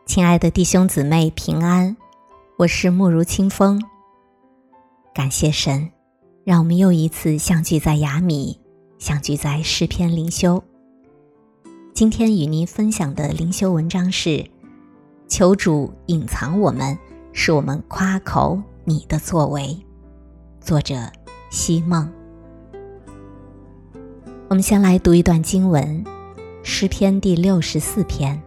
亲爱的弟兄姊妹平安，我是慕如清风。感谢神，让我们又一次相聚在雅米，相聚在诗篇灵修。今天与您分享的灵修文章是求主隐藏我们，使我们夸口你的作为，作者西梦。我们先来读一段经文，诗篇第64篇。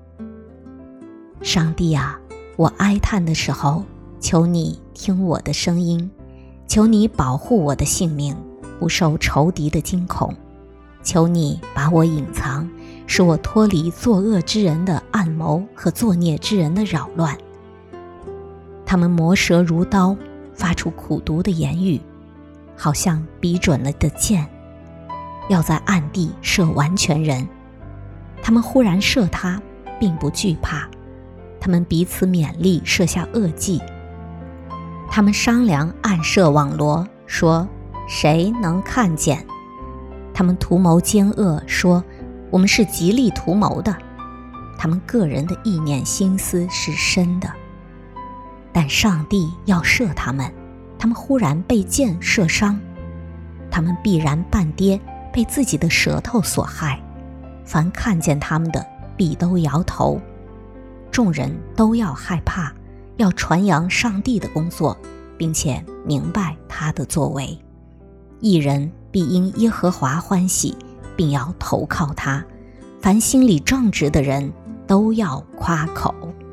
上帝啊，我哀叹的时候，求你听我的声音，求你保护我的性命，不受仇敌的惊恐，求你把我隐藏，使我脱离作恶之人的暗谋和作孽之人的扰乱。他们磨舌如刀，发出苦毒的言语，好像比准了的箭，要在暗地射完全人。他们忽然射他，并不惧怕，他们彼此勉励，设下恶计。他们商量暗设网罗，说谁能看见？他们图谋奸恶，说我们是极力图谋的。他们个人的意念心思是深的，但上帝要射他们，他们忽然被箭射伤。他们必然半跌，被自己的舌头所害。凡看见他们的，必都摇头。众人都要害怕，要传扬上帝的工作，并且明白他的作为。义人必因耶和华欢喜，并要投靠他。凡心里正直的人都要夸口。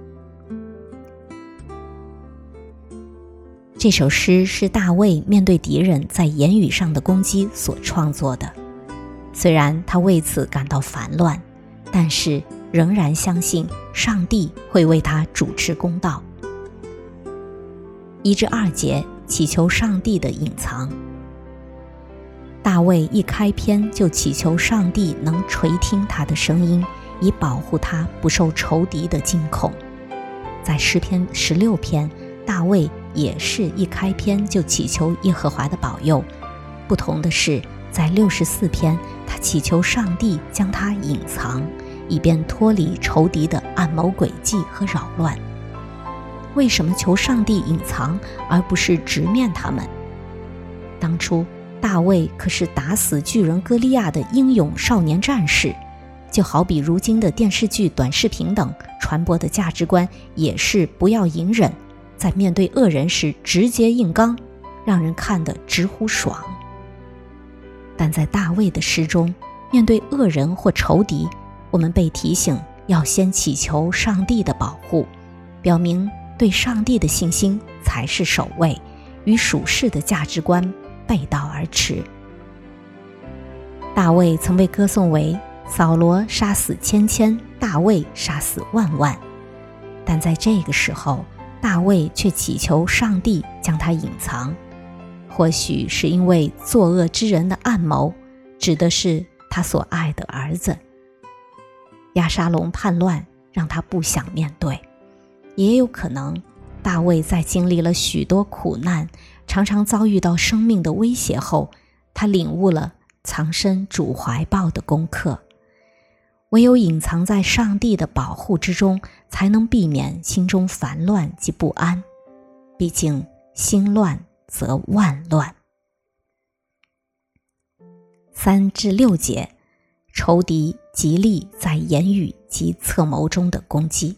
这首诗是大卫面对敌人在言语上的攻击所创作的。虽然他为此感到烦乱，但是仍然相信上帝会为他主持公道。1至2节祈求上帝的隐藏。大卫一开篇就祈求上帝能垂听他的声音，以保护他不受仇敌的惊恐。在诗篇16篇，大卫也是一开篇就祈求耶和华的保佑。不同的是，在64篇，他祈求上帝将他隐藏，以便脱离仇敌的暗谋诡计和扰乱。为什么求上帝隐藏，而不是直面他们？当初大卫可是打死巨人歌利亚的英勇少年战士，就好比如今的电视剧、短视频等传播的价值观，也是不要隐忍，在面对恶人时直接硬刚，让人看得直呼爽。但在大卫的诗中，面对恶人或仇敌，我们被提醒要先祈求上帝的保护，表明对上帝的信心才是首位，与属世的价值观背道而驰。大卫曾被歌颂为扫罗杀死千千，大卫杀死万万，但在这个时候，大卫却祈求上帝将他隐藏。或许是因为作恶之人的暗谋，指的是他所爱的儿子。押沙龙叛乱让他不想面对，也有可能大卫在经历了许多苦难，常常遭遇到生命的威胁后，他领悟了藏身主怀抱的功课。唯有隐藏在上帝的保护之中，才能避免心中烦乱及不安。毕竟心乱则万乱。3至6节，仇敌极力在言语及策谋中的攻击。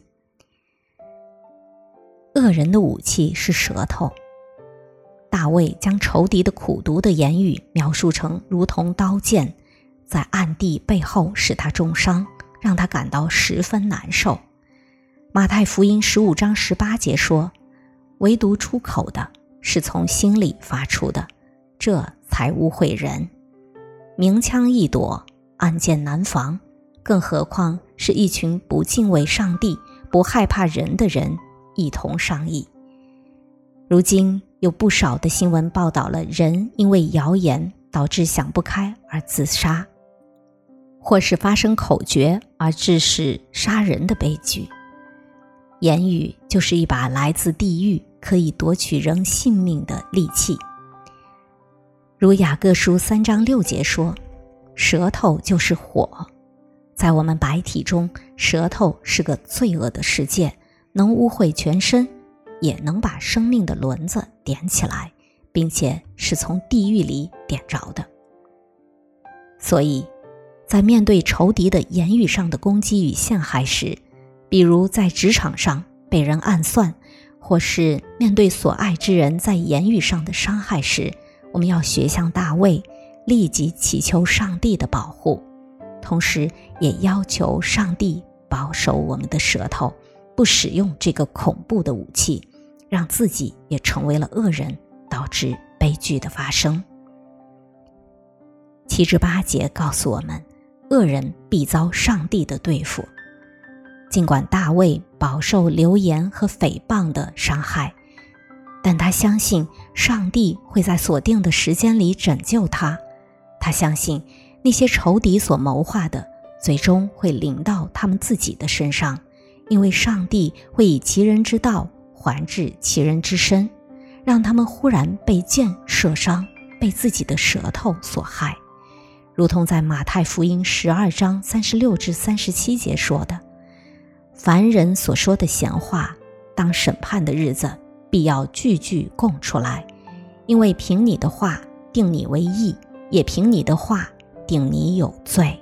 恶人的武器是舌头。大卫将仇敌的苦毒的言语描述成如同刀剑，在暗地背后使他重伤，让他感到十分难受。马太福音15章18节说，唯独出口的是从心里发出的，这才污秽人。明枪易躲，暗箭难防，更何况是一群不敬畏上帝、不害怕人的人一同商议。如今有不少的新闻报道了人因为谣言导致想不开而自杀，或是发生口诀而致使杀人的悲剧。言语就是一把来自地狱，可以夺取人性命的利器。如雅各书3章6节说，舌头就是火， 在我们白体中，舌头是个罪恶的世界，能污秽全身，也能把生命的轮子点起来，并且是从地狱里点着的。所以在面对仇敌的言语上的攻击与陷害时，比如在职场上被人暗算，或是面对所爱之人在言语上的伤害时，我们要学像大卫，立即祈求上帝的保护，同时也要求上帝保守我们的舌头，不使用这个恐怖的武器，让自己也成为了恶人，导致悲剧的发生。7至8节告诉我们，恶人必遭上帝的对付。尽管大卫饱受流言和诽谤的伤害，但他相信上帝会在所定的时间里拯救他。他相信那些仇敌所谋划的，最终会临到他们自己的身上，因为上帝会以其人之道还治其人之身，让他们忽然被箭射伤，被自己的舌头所害。如同在马太福音12章36至37节说的，凡人所说的闲话，当审判的日子必要句句供出来，因为凭你的话定你为义，也凭你的话定你有罪。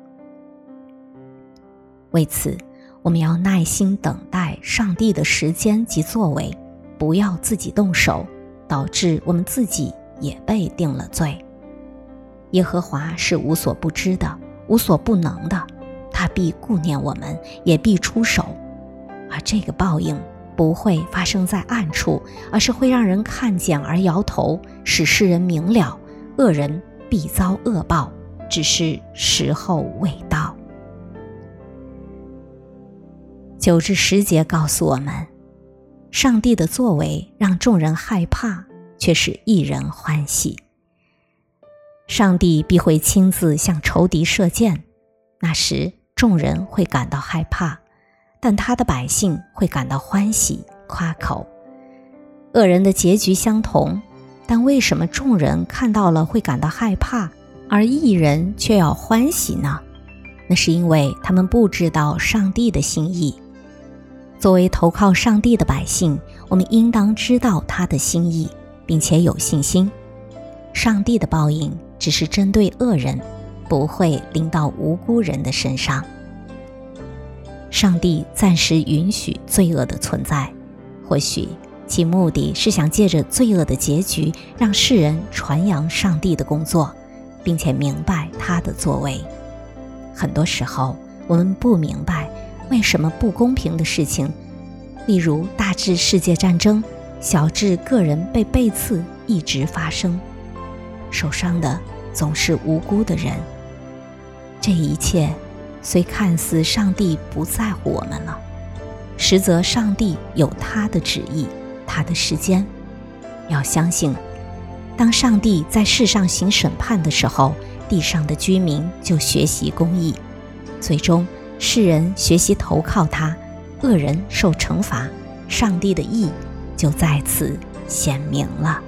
为此，我们要耐心等待上帝的时间及作为，不要自己动手，导致我们自己也被定了罪。耶和华是无所不知的，无所不能的，他必顾念我们，也必出手。而这个报应不会发生在暗处，而是会让人看见而摇头，使世人明了，恶人必遭恶报，只是时候未到。9至10节告诉我们，上帝的作为让众人害怕，却使一人欢喜。上帝必会亲自向仇敌射箭，那时众人会感到害怕，但他的百姓会感到欢喜夸口。恶人的结局相同，但为什么众人看到了会感到害怕，而义人却要欢喜呢？那是因为他们不知道上帝的心意。作为投靠上帝的百姓，我们应当知道他的心意，并且有信心。上帝的报应只是针对恶人，不会临到无辜人的身上。上帝暂时允许罪恶的存在，或许其目的是想借着罪恶的结局，让世人传扬上帝的工作，并且明白他的作为。很多时候，我们不明白为什么不公平的事情，例如大至世界战争，小至个人被背刺，一直发生。受伤的总是无辜的人。这一切虽看似上帝不在乎我们了，实则上帝有他的旨意，他的时间。要相信，当上帝在世上行审判的时候，地上的居民就学习公义，最终世人学习投靠他，恶人受惩罚，上帝的义就在此显明了。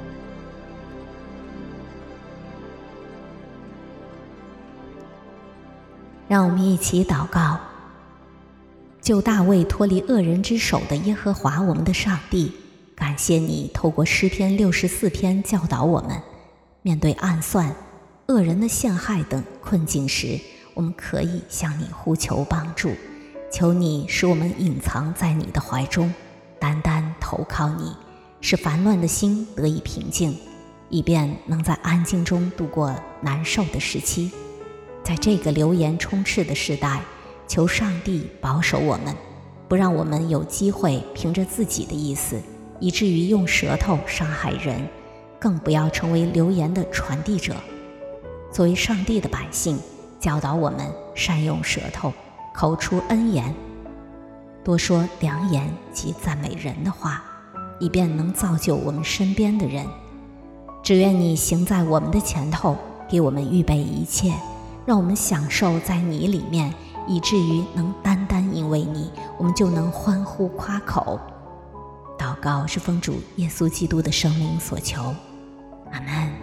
让我们一起祷告。救大卫脱离恶人之手的耶和华我们的上帝，感谢你透过诗篇64篇教导我们，面对暗算、恶人的陷害等困境时，我们可以向你呼求帮助，求你使我们隐藏在你的怀中，单单投靠你，使烦乱的心得以平静，以便能在安静中度过难受的时期。在这个流言充斥的时代，求上帝保守我们，不让我们有机会凭着自己的意思，以至于用舌头伤害人，更不要成为流言的传递者。作为上帝的百姓，教导我们善用舌头，口出恩言，多说良言及赞美人的话，以便能造就我们身边的人。只愿你行在我们的前头，给我们预备一切，让我们享受在你里面，以至于能单单因为你，我们就能欢呼夸口。祷告是奉主耶稣基督的圣名所求，阿们。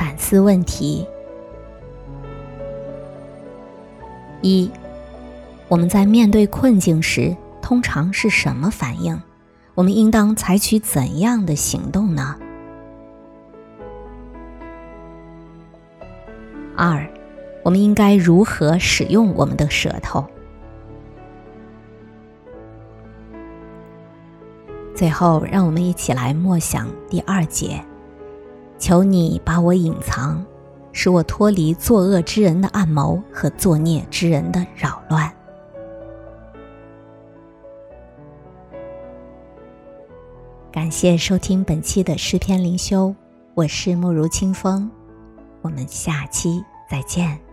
反思问题。一，我们在面对困境时，通常是什么反应？我们应当采取怎样的行动呢？二，我们应该如何使用我们的舌头？最后，让我们一起来默想第2节，求你把我隐藏，使我脱离作恶之人的暗谋和作孽之人的扰乱。感谢收听本期的诗篇灵修，我是慕如清风，我们下期再见。